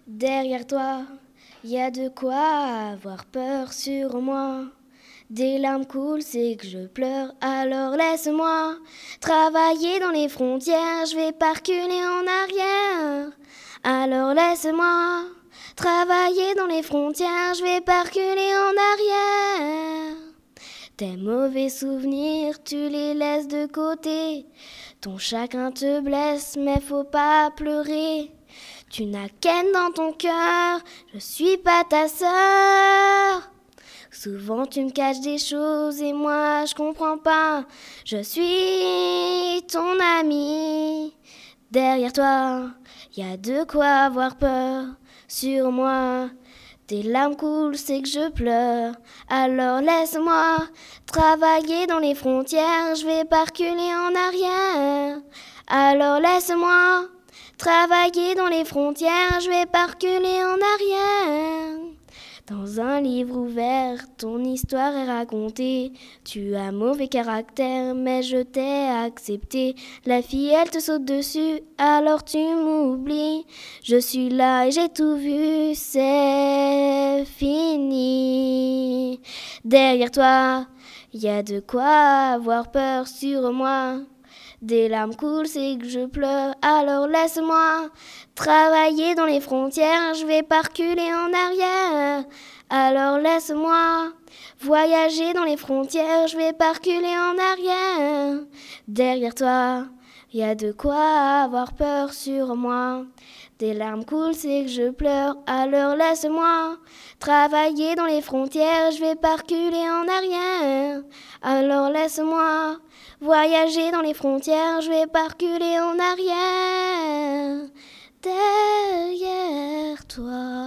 Derrière toi, y a de quoi avoir peur sur moi. Des larmes coulent, c'est que je pleure, alors laisse-moi travailler dans les frontières, je vais pas reculer en arrière. Alors laisse-moi travailler dans les frontières, je vais pas reculer en arrière. Tes mauvais souvenirs, tu les laisses de côté. Ton chagrin te blesse, mais faut pas pleurer. Tu n'as qu'haine dans ton cœur, je suis pas ta sœur. Souvent tu me caches des choses et moi je comprends pas. Je suis ton ami. Derrière toi, y a de quoi avoir peur. Sur moi, tes larmes coulent, c'est que je pleure. Alors laisse-moi travailler dans les frontières, je vais pas reculer en arrière. Alors laisse-moi travailler dans les frontières, je vais pas reculer en arrière. Dans un livre ouvert, ton histoire est racontée. Tu as mauvais caractère, mais je t'ai accepté. La fille, elle te saute dessus, alors tu m'oublies. Je suis là et j'ai tout vu, c'est fini. Derrière toi, y a de quoi avoir peur sur moi. Des larmes coulent, c'est que je pleure, alors laisse-moi travailler dans les frontières, je vais pas reculer en arrière. Alors laisse-moi voyager dans les frontières, je vais pas reculer en arrière. Derrière toi, y a de quoi avoir peur sur moi. Des larmes coulent, c'est que je pleure, alors laisse-moi travailler dans les frontières, je vais pas reculer en arrière. Alors laisse-moi voyager dans les frontières, je vais pas reculer en arrière. Derrière toi.